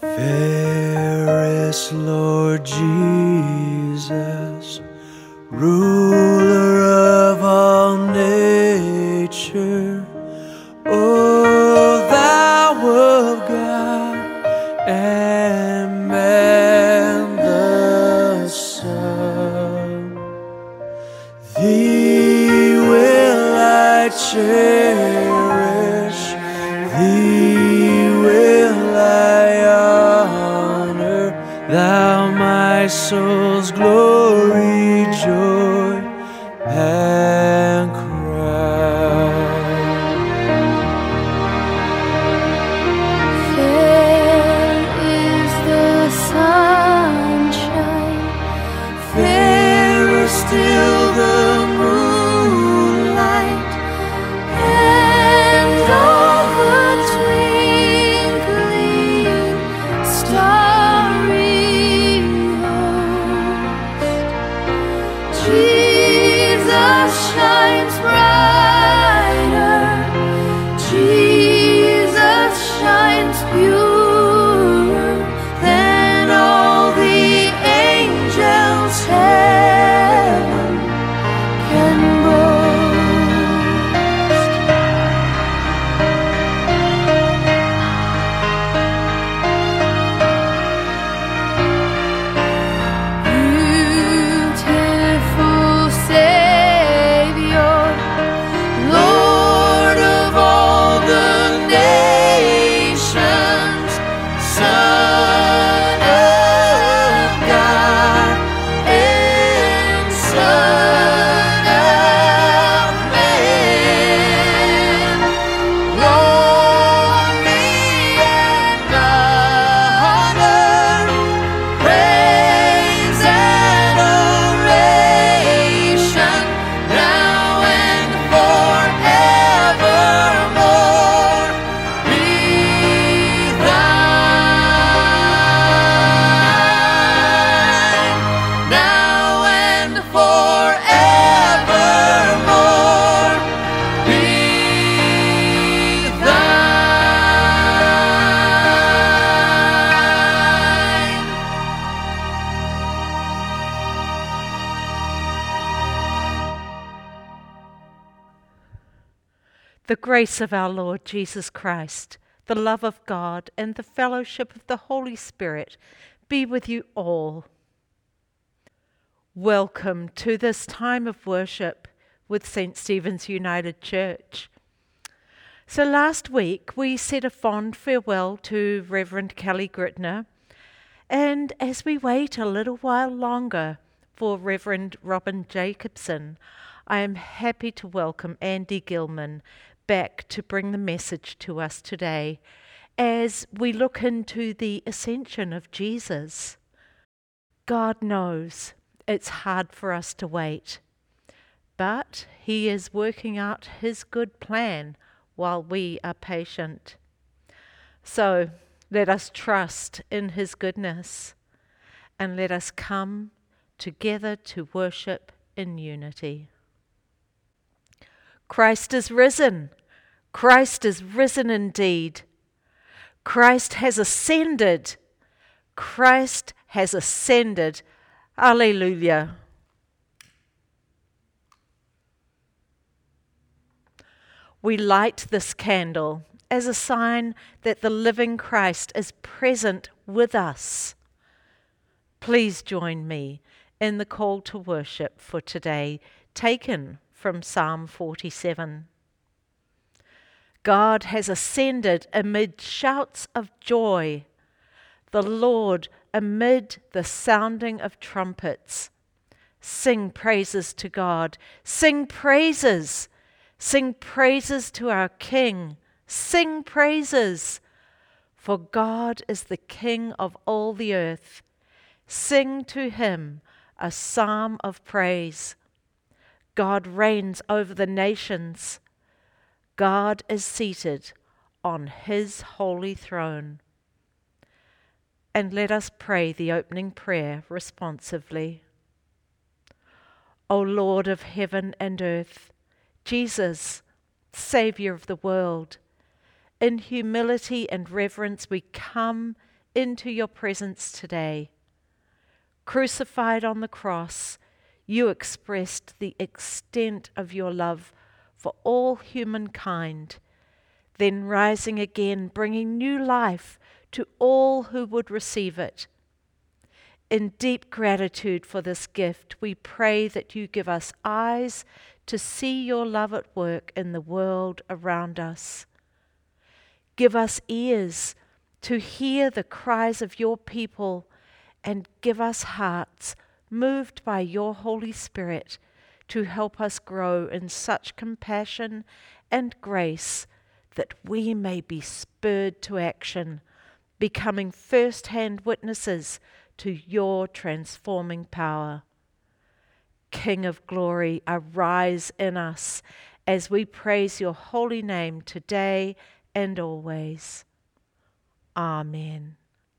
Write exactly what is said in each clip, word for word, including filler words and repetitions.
Fairest Lord Jesus, ruler of all nature, O thou of God and man the Son, thee will I cherish, thee will I honor, thou my soul's glory, joy, and crown. Fair is the sunshine, fairer still the moonlight, and all the twinkling starry host. Jesus shines brighter, Jesus shines purer than all the angels heaven can boast. Beautiful Savior, Lord of all the nations, Son of God and Son of Man, glory and honor, praise and oration, now and forevermore be thine. Now and forevermore be thine. The grace of our Lord Jesus Christ, the love of God, and the fellowship of the Holy Spirit be with you all. Welcome to this time of worship with Saint Stephen's United Church. So last week we said a fond farewell to Reverend Kelly Gritner, and as we wait a little while longer for Reverend Robin Jacobson, I am happy to welcome Andy Gilman back to bring the message to us today as we look into the ascension of Jesus. God knows it's hard for us to wait, but He is working out His good plan while we are patient. So let us trust in His goodness and let us come together to worship in unity. Christ is risen. Christ is risen indeed. Christ has ascended. Christ has ascended. Alleluia. We light this candle as a sign that the living Christ is present with us. Please join me in the call to worship for today, taken from Psalm forty-seven. God has ascended amid shouts of joy, the Lord amid the sounding of trumpets. Sing praises to God, sing praises, sing praises to our King, sing praises, for God is the King of all the earth. Sing to Him a psalm of praise. God reigns over the nations. God is seated on His holy throne. And let us pray the opening prayer responsively. O Lord of heaven and earth, Jesus, Saviour of the world, in humility and reverence we come into your presence today. Crucified on the cross, you expressed the extent of your love for all humankind, then rising again, bringing new life to all who would receive it. In deep gratitude for this gift, we pray that you give us eyes to see your love at work in the world around us. Give us ears to hear the cries of your people, and give us hearts moved by your Holy Spirit to help us grow in such compassion and grace that we may be spurred to action, becoming first-hand witnesses to your transforming power. King of glory, arise in us as we praise your holy name today and always. Amen.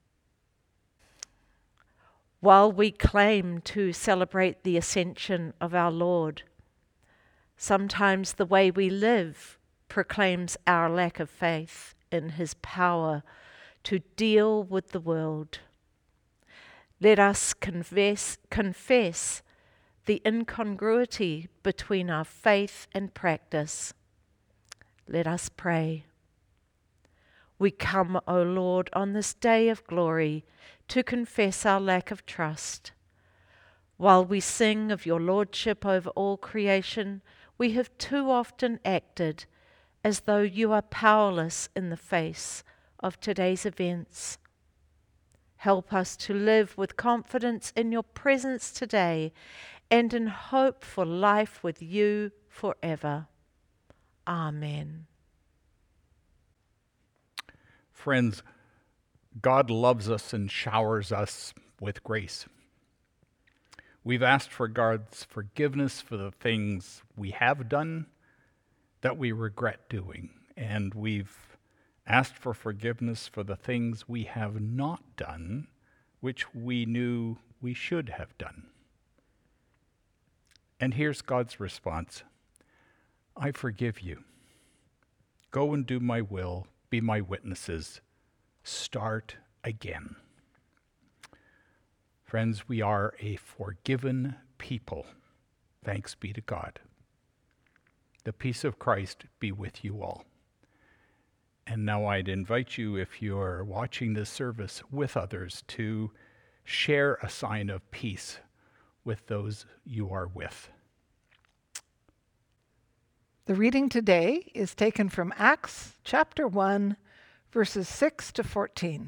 While we claim to celebrate the ascension of our Lord, sometimes the way we live proclaims our lack of faith in his power to deal with the world. Let us confess, confess the incongruity between our faith and practice. Let us pray. We come, O Lord, on this day of glory to confess our lack of trust. While we sing of your lordship over all creation, we have too often acted as though you are powerless in the face of today's events. Help us to live with confidence in your presence today and in hope for life with you forever. Amen. Friends, God loves us and showers us with grace. We've asked for God's forgiveness for the things we have done that we regret doing, and we've asked for forgiveness for the things we have not done, which we knew we should have done. And here's God's response: I forgive you. Go and do my will, be my witnesses. Start again. Friends, we are a forgiven people. Thanks be to God. The peace of Christ be with you all. And now I'd invite you, if you're watching this service with others, to share a sign of peace with those you are with. The reading today is taken from Acts chapter one, verses six to fourteen.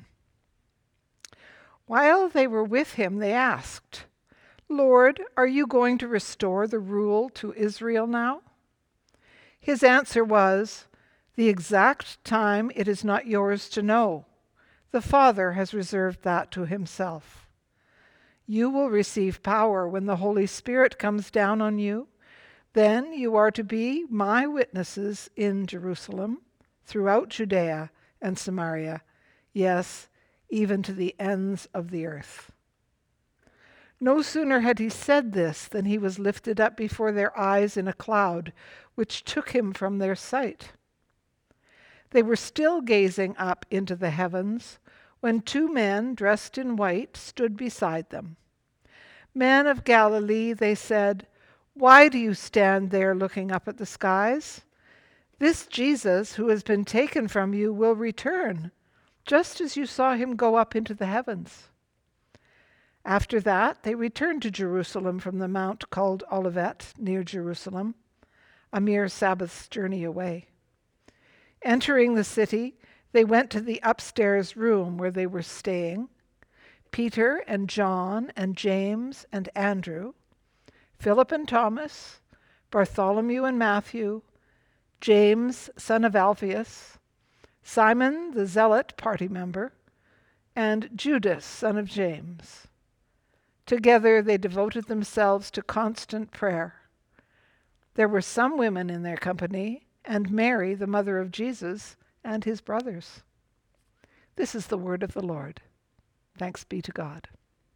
While they were with him, they asked, Lord, are you going to restore the rule to Israel now? His answer was, the exact time it is not yours to know. The Father has reserved that to himself. You will receive power when the Holy Spirit comes down on you. Then you are to be my witnesses in Jerusalem, throughout Judea and Samaria, yes, even to the ends of the earth. No sooner had he said this than he was lifted up before their eyes in a cloud, which took him from their sight. They were still gazing up into the heavens when two men dressed in white stood beside them. Men of Galilee, they said, why do you stand there looking up at the skies? This Jesus who has been taken from you will return, just as you saw him go up into the heavens. After that, they returned to Jerusalem from the mount called Olivet, near Jerusalem, a mere Sabbath's journey away. Entering the city, they went to the upstairs room where they were staying. Peter and John and James and Andrew, Philip and Thomas, Bartholomew and Matthew, James, son of Alphaeus, Simon the Zealot party member, and Judas, son of James. Together they devoted themselves to constant prayer. There were some women in their company, and Mary, the mother of Jesus, and his brothers. This is the word of the Lord. Thanks be to God.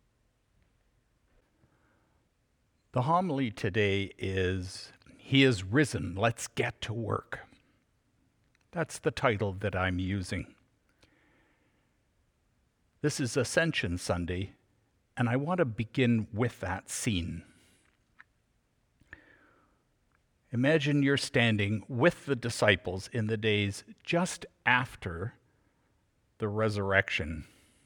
The homily today is, He is risen, let's get to work. That's the title that I'm using. This is Ascension Sunday, and I want to begin with that scene. Imagine you're standing with the disciples in the days just after the resurrection.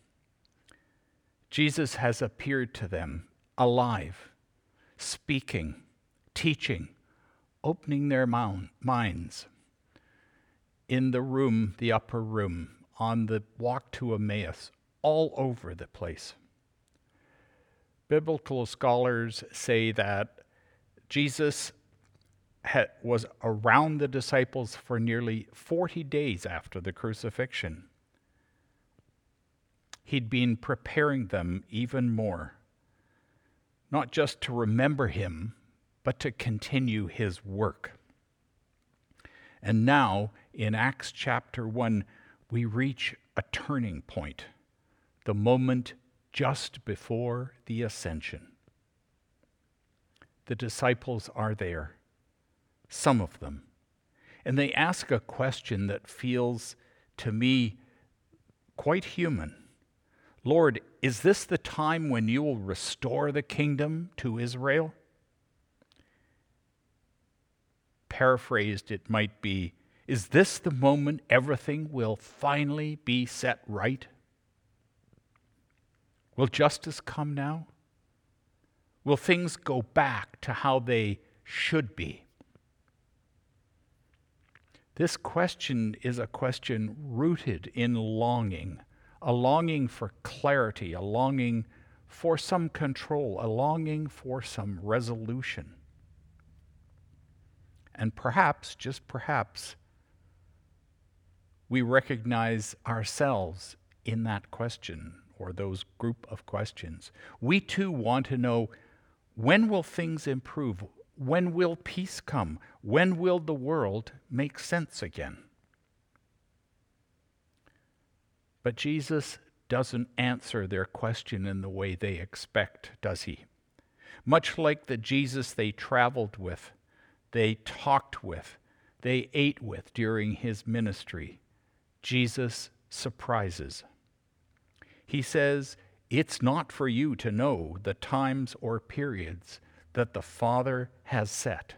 Jesus has appeared to them alive, speaking, teaching, opening their mount, minds. In the room, the upper room, on the walk to Emmaus, all over the place. Biblical scholars say that Jesus had, was around the disciples for nearly forty days after the crucifixion. He'd been preparing them even more, not just to remember him, but to continue his work. And now, in Acts chapter one, we reach a turning point, the moment just before the ascension. The disciples are there, some of them, and they ask a question that feels to me quite human. Lord, is this the time when you will restore the kingdom to Israel? Paraphrased, it might be, is this the moment everything will finally be set right? Will justice come now? Will things go back to how they should be? This question is a question rooted in longing, a longing for clarity, a longing for some control, a longing for some resolution. And perhaps, just perhaps, we recognize ourselves in that question or those group of questions. We too want to know, when will things improve? When will peace come? When will the world make sense again? But Jesus doesn't answer their question in the way they expect, does he? Much like the Jesus they traveled with, they talked with, they ate with during his ministry, Jesus surprises. He says, it's not for you to know the times or periods that the Father has set.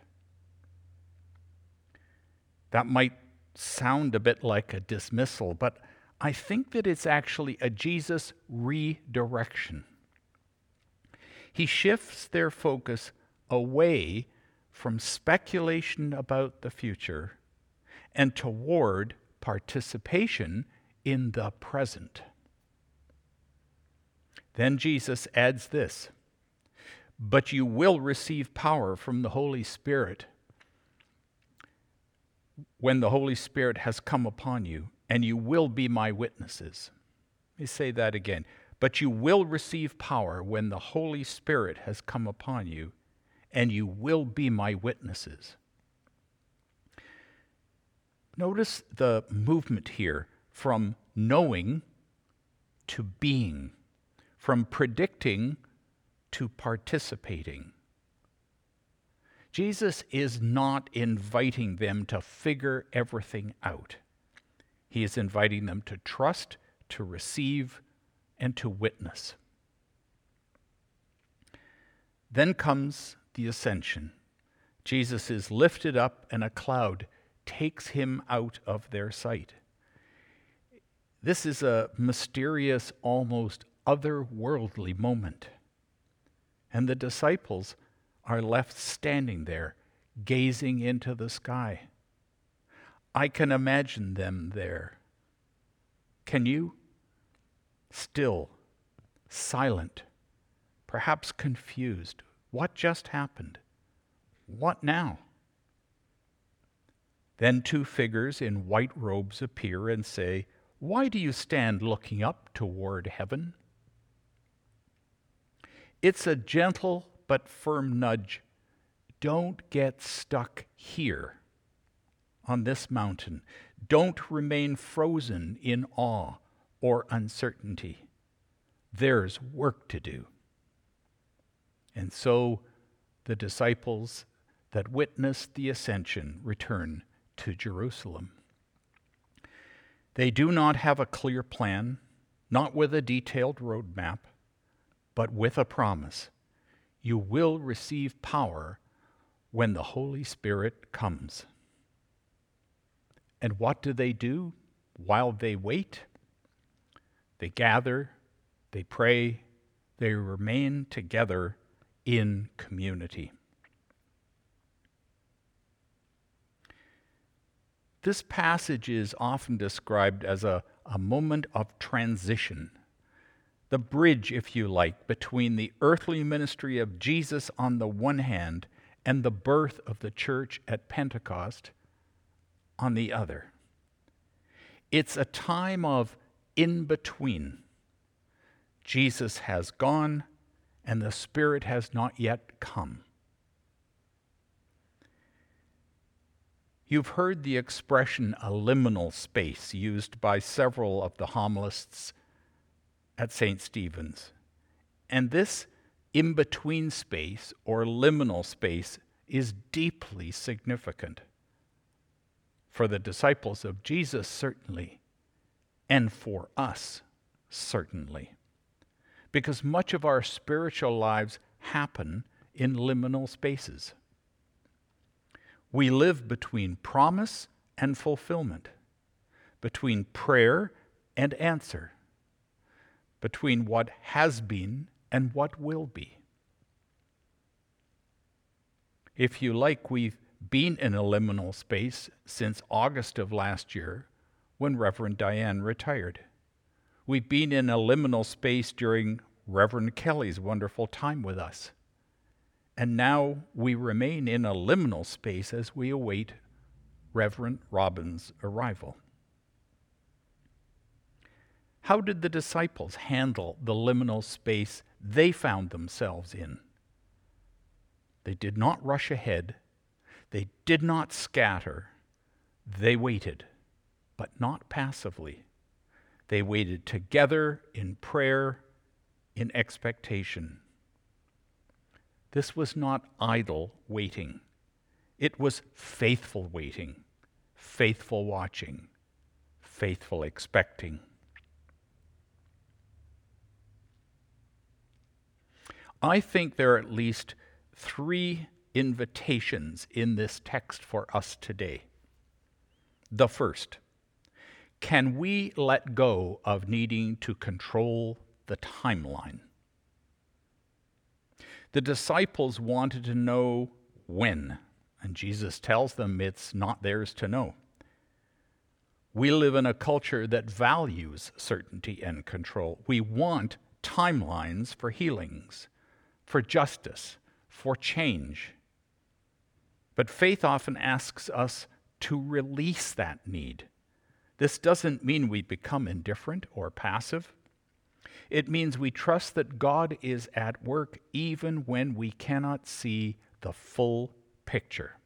That might sound a bit like a dismissal, but I think that it's actually a Jesus redirection. He shifts their focus away from speculation about the future and toward participation in the present. Then Jesus adds this, but you will receive power from the Holy Spirit when the Holy Spirit has come upon you, and you will be my witnesses. Let me say that again. But you will receive power when the Holy Spirit has come upon you, and you will be my witnesses. Notice the movement here from knowing to being, from predicting to participating. Jesus is not inviting them to figure everything out. He is inviting them to trust, to receive, and to witness. Then comes the ascension. Jesus is lifted up, and a cloud takes him out of their sight. This is a mysterious, almost otherworldly moment. And the disciples are left standing there, gazing into the sky. I can imagine them there. Can you? Still, silent, perhaps confused. What just happened? What now? Then two figures in white robes appear and say, "Why do you stand looking up toward heaven?" It's a gentle but firm nudge. Don't get stuck here on this mountain. Don't remain frozen in awe or uncertainty. There's work to do. And so the disciples that witnessed the ascension return to Jerusalem. They do not have a clear plan. not with a detailed roadmap, but with a promise. You will receive power when the Holy Spirit comes. And what do they do while they wait? They gather, they pray, they remain together in community. This passage is often described as a, a moment of transition, the bridge, if you like, between the earthly ministry of Jesus on the one hand and the birth of the church at Pentecost on the other. It's a time of in-between. Jesus has gone and the Spirit has not yet come. You've heard the expression a liminal space used by several of the homilists at Saint Stephen's. And this in-between space, or liminal space, is deeply significant. For the disciples of Jesus, certainly, and for us, certainly. Because much of our spiritual lives happen in liminal spaces. We live between promise and fulfillment, between prayer and answer, between what has been and what will be. If you like, we've been in a liminal space since August of last year when Reverend Diane retired. We've been in a liminal space during Reverend Kelly's wonderful time with us. And now we remain in a liminal space as we await Reverend Robin's arrival. How did the disciples handle the liminal space they found themselves in? They did not rush ahead. They did not scatter. They waited, but not passively. They waited together in prayer, in expectation. This was not idle waiting. It was faithful waiting, faithful watching, faithful expecting. I think there are at least three invitations in this text for us today. The first, can we let go of needing to control the timeline? The disciples wanted to know when, and Jesus tells them it's not theirs to know. We live in a culture that values certainty and control. We want timelines for healings, for justice, for change. But faith often asks us to release that need. This doesn't mean we become indifferent or passive. It means we trust that God is at work even when we cannot see the full picture.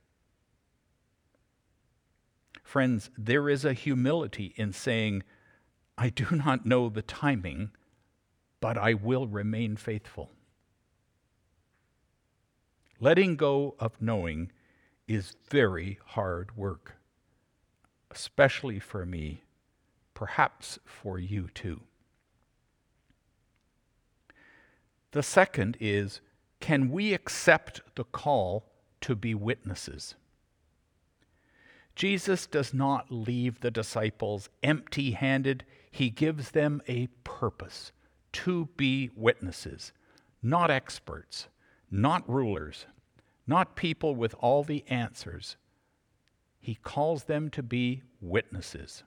Friends, there is a humility in saying, I do not know the timing, but I will remain faithful. Letting go of knowing is very hard work, especially for me, perhaps for you too. The second is, can we accept the call to be witnesses? Jesus does not leave the disciples empty-handed. He gives them a purpose, to be witnesses, not experts, not rulers, not people with all the answers. He calls them to be witnesses.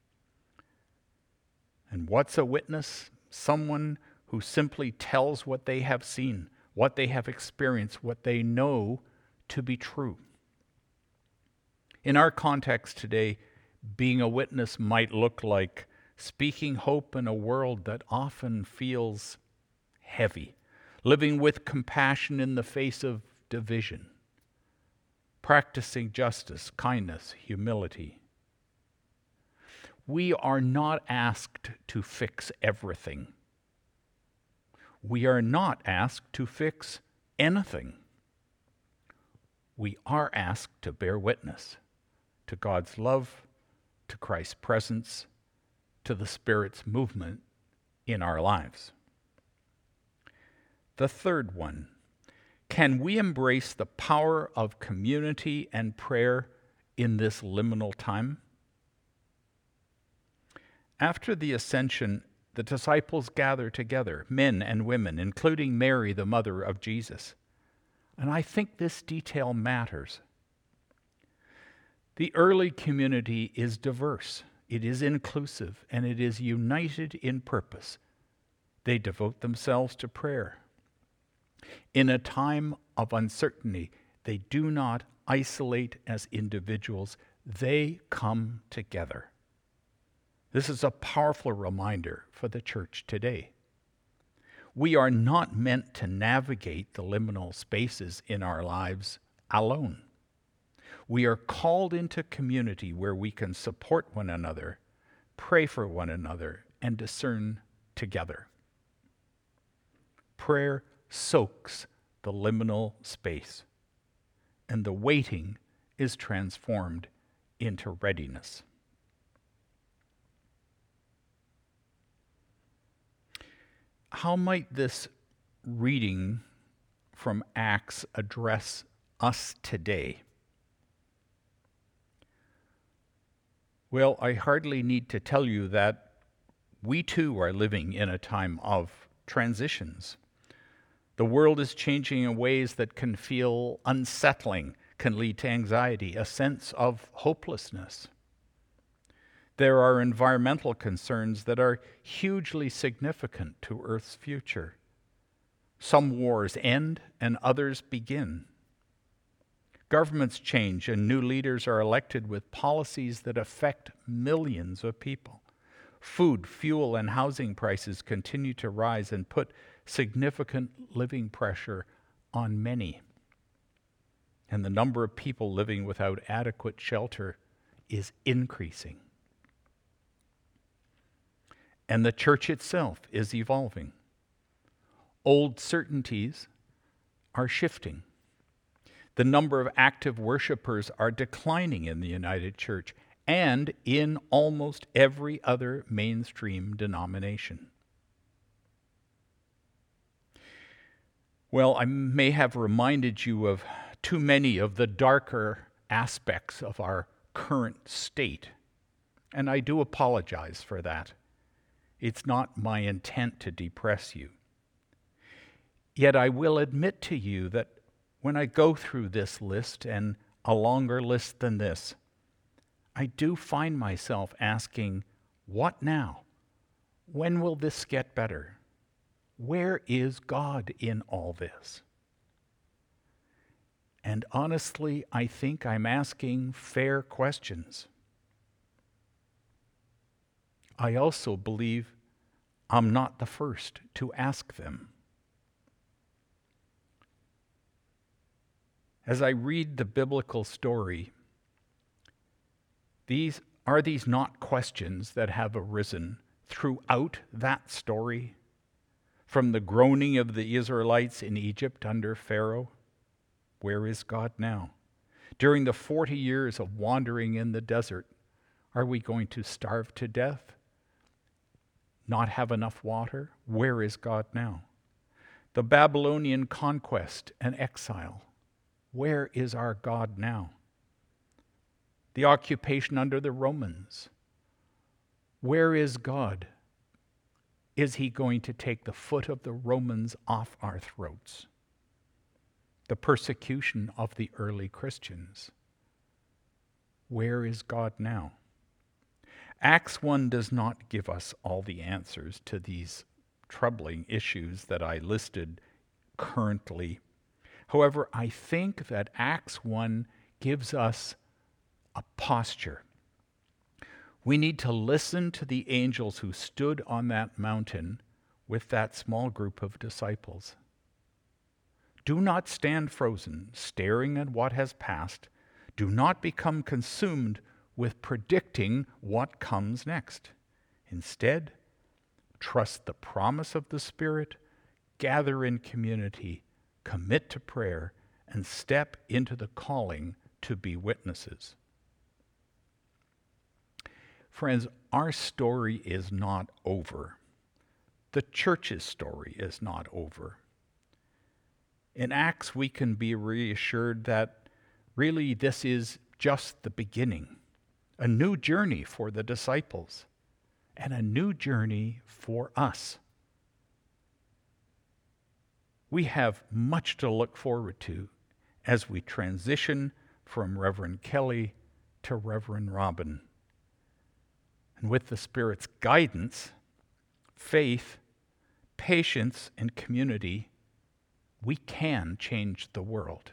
And what's a witness? Someone who simply tells what they have seen, what they have experienced, what they know to be true. In our context today, being a witness might look like speaking hope in a world that often feels heavy, living with compassion in the face of division, practicing justice, kindness, humility. We are not asked to fix everything. We are not asked to fix anything. We are asked to bear witness to God's love, to Christ's presence, to the Spirit's movement in our lives. The third one, can we embrace the power of community and prayer in this liminal time? After the ascension, the disciples gather together, men and women, including Mary, the mother of Jesus. And I think this detail matters. The early community is diverse, it is inclusive, and it is united in purpose. They devote themselves to prayer. In a time of uncertainty, they do not isolate as individuals, they come together. This is a powerful reminder for the church today. We are not meant to navigate the liminal spaces in our lives alone. We are called into community where we can support one another, pray for one another, and discern together. Prayer soaks the liminal space, and the waiting is transformed into readiness. How might this reading from Acts address us today? Well, I hardly need to tell you that we too are living in a time of transitions. The world is changing in ways that can feel unsettling, can lead to anxiety, a sense of hopelessness. There are environmental concerns that are hugely significant to Earth's future. Some wars end and others begin. Governments change and new leaders are elected with policies that affect millions of people. Food, fuel, and housing prices continue to rise and put significant living pressure on many. And the number of people living without adequate shelter is increasing. And the church itself is evolving. Old certainties are shifting. The number of active worshipers are declining in the United Church and in almost every other mainstream denomination. Well, I may have reminded you of too many of the darker aspects of our current state, and I do apologize for that. It's not my intent to depress you. Yet I will admit to you that when I go through this list, and a longer list than this, I do find myself asking, what now? When will this get better? Where is God in all this? And honestly, I think I'm asking fair questions. I also believe I'm not the first to ask them. As I read the biblical story, these are these not questions that have arisen throughout that story, from the groaning of the Israelites in Egypt under Pharaoh? Where is God now? During the forty years of wandering in the desert, are we going to starve to death? Not have enough water? Where is God now? The Babylonian conquest and exile. Where is our God now? The occupation under the Romans. Where is God? Is he going to take the foot of the Romans off our throats? The persecution of the early Christians. Where is God now? Acts one does not give us all the answers to these troubling issues that I listed currently. However, I think that Acts one gives us a posture. We need to listen to the angels who stood on that mountain with that small group of disciples. Do not stand frozen, staring at what has passed. Do not become consumed with predicting what comes next. Instead, trust the promise of the Spirit, gather in community, commit to prayer, and step into the calling to be witnesses. Friends, our story is not over. the church's story is not over. In Acts, we can be reassured that really this is just the beginning, a new journey for the disciples, and a new journey for us. We have much to look forward to as we transition from Reverend Kelly to Reverend Robin. And with the Spirit's guidance, faith, patience, and community, we can change the world.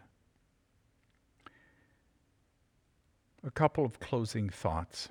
A couple of closing thoughts.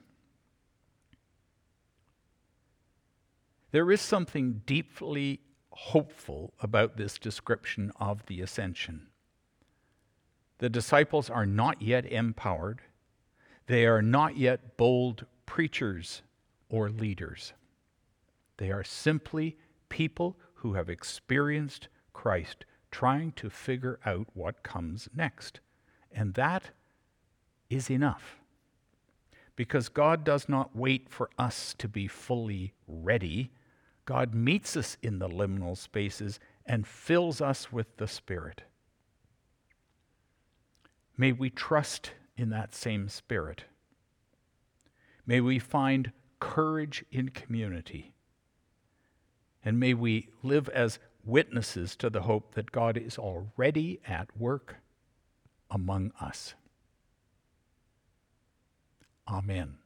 There is something deeply hopeful about this description of the ascension. The disciples are not yet empowered. They are not yet bold preachers or leaders. They are simply people who have experienced Christ, trying to figure out what comes next. And that is enough. Because God does not wait for us to be fully ready. God meets us in the liminal spaces and fills us with the Spirit. May we trust in that same Spirit. May we find courage in community. And may we live as witnesses to the hope that God is already at work among us. Amen.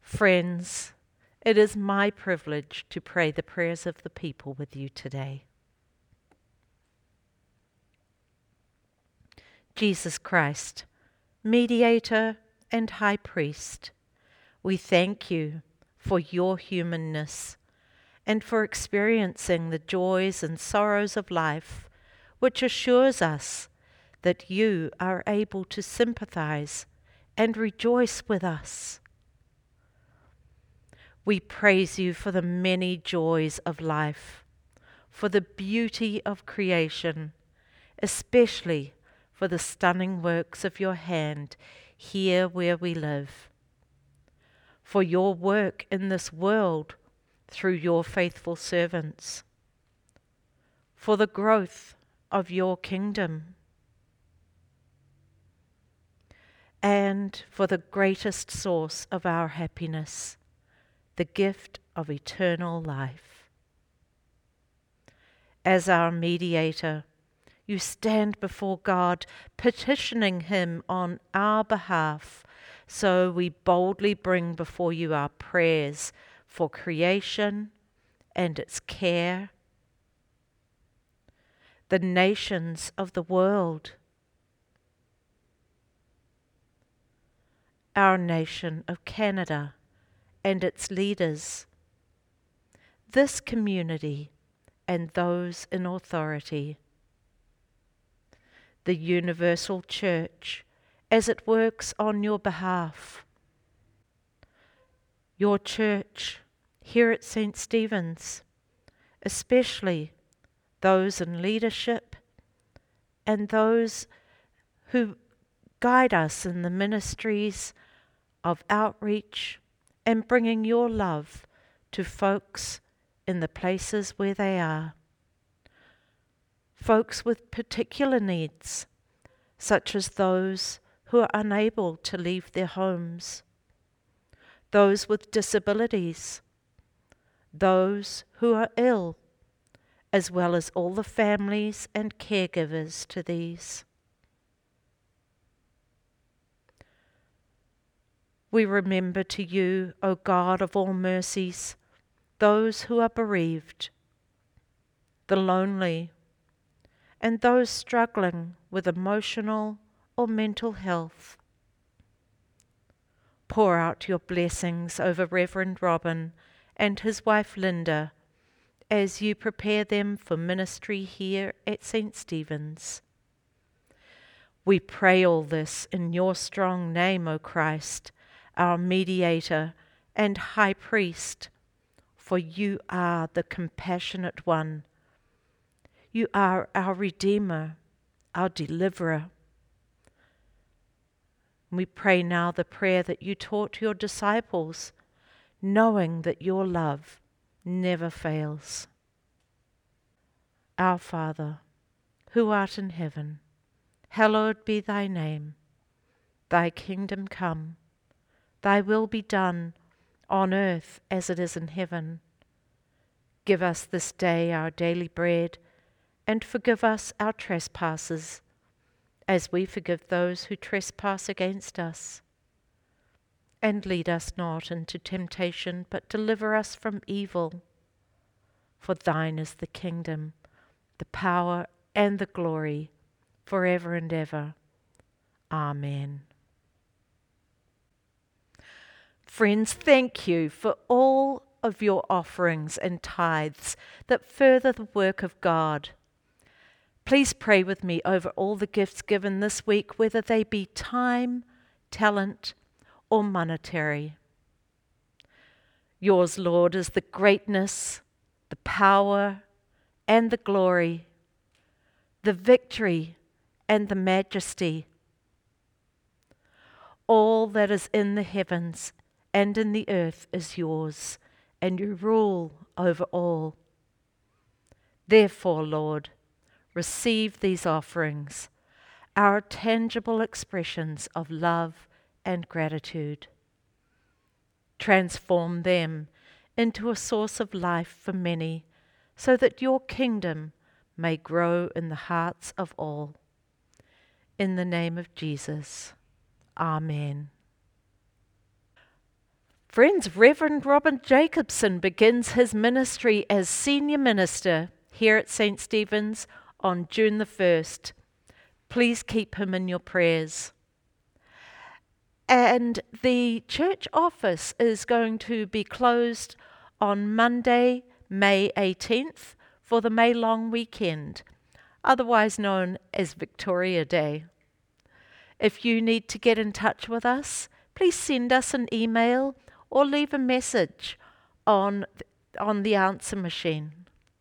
Friends, it is my privilege to pray the prayers of the people with you today. Jesus Christ, mediator and high priest, we thank you for your humanness and for experiencing the joys and sorrows of life, which assures us that you are able to sympathize and rejoice with us. We praise you for the many joys of life, for the beauty of creation, especially for the stunning works of your hand here where we live, for your work in this world through your faithful servants, for the growth of your kingdom, and for the greatest source of our happiness, the gift of eternal life. As our mediator, you stand before God, petitioning him on our behalf, so we boldly bring before you our prayers for creation and its care, the nations of the world, our nation of Canada and its leaders, this community and those in authority, the universal church as it works on your behalf, your church here at Saint Stephen's, especially those in leadership and those who guide us in the ministries of outreach and bringing your love to folks in the places where they are. Folks with particular needs, such as those who are unable to leave their homes, those with disabilities, those who are ill, as well as all the families and caregivers to these. We remember to you, O God of all mercies, those who are bereaved, the lonely, and those struggling with emotional or mental health. Pour out your blessings over Reverend Robin and his wife Linda as you prepare them for ministry here at Saint Stephen's. We pray all this in your strong name, O Christ, our mediator and high priest, for you are the compassionate one. You are our Redeemer, our Deliverer. We pray now the prayer that you taught your disciples, knowing that your love never fails. Our Father, who art in heaven, hallowed be thy name. Thy kingdom come, thy will be done on earth as it is in heaven. Give us this day our daily bread, and forgive us our trespasses, as we forgive those who trespass against us. And lead us not into temptation, but deliver us from evil. For thine is the kingdom, the power, and the glory, forever and ever. Amen. Friends, thank you for all of your offerings and tithes that further the work of God. Please pray with me over all the gifts given this week, whether they be time, talent, or monetary. Yours, Lord, is the greatness, the power, and the glory, the victory and the majesty. All that is in the heavens and in the earth is yours, and you rule over all. Therefore, Lord, receive these offerings, our tangible expressions of love and gratitude. Transform them into a source of life for many, so that your kingdom may grow in the hearts of all. In the name of Jesus, Amen. Friends, Reverend Robin Jacobson begins his ministry as senior minister here at Saint Stephen's on June the first. Please keep him in your prayers. And the church office is going to be closed on Monday, May eighteenth, for the May long weekend, otherwise known as Victoria Day. If you need to get in touch with us, please send us an email or leave a message on, on the answer machine.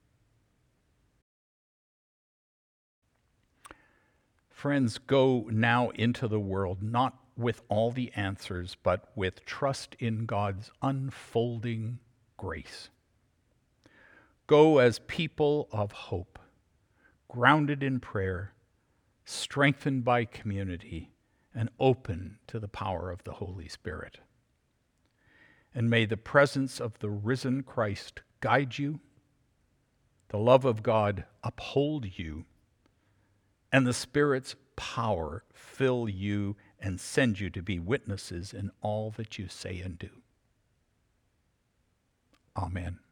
Friends, go now into the world, not with all the answers, but with trust in God's unfolding grace. Go as people of hope, grounded in prayer, strengthened by community, and open to the power of the Holy Spirit. And may the presence of the risen Christ guide you, the love of God uphold you, and the Spirit's power fill you and send you to be witnesses in all that you say and do. Amen.